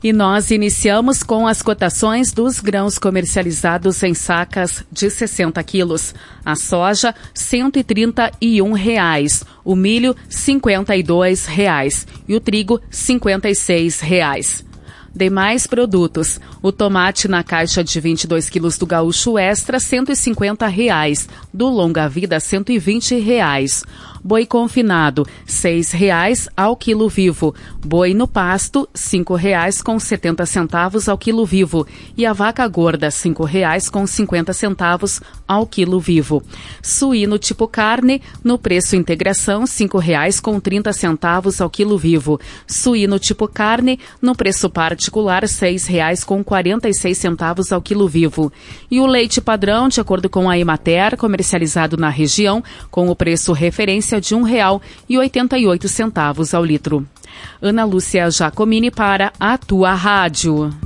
E nós iniciamos com as cotações dos grãos comercializados em sacas de 60 quilos. A soja, R$ 131,00. O milho, R$ 52,00. E o trigo, R$ 56,00. Demais produtos. O tomate na caixa de 22 quilos do Gaúcho Extra, R$ 150,00. Do Longa Vida, R$ 120,00. Boi confinado, R$ 6,00 ao quilo vivo. Boi no pasto, R$ 5,70 ao quilo vivo. E a vaca gorda, R$ 5,50 ao quilo vivo. Suíno tipo carne, no preço integração, R$ 5,30 ao quilo vivo. Suíno tipo carne, no preço particular, R$ 6,46 ao quilo vivo. E o leite padrão, de acordo com a Emater, comercializado na região, com o preço referência de R$ 1,88 ao litro. Ana Lúcia Giacomini para a Tua Rádio.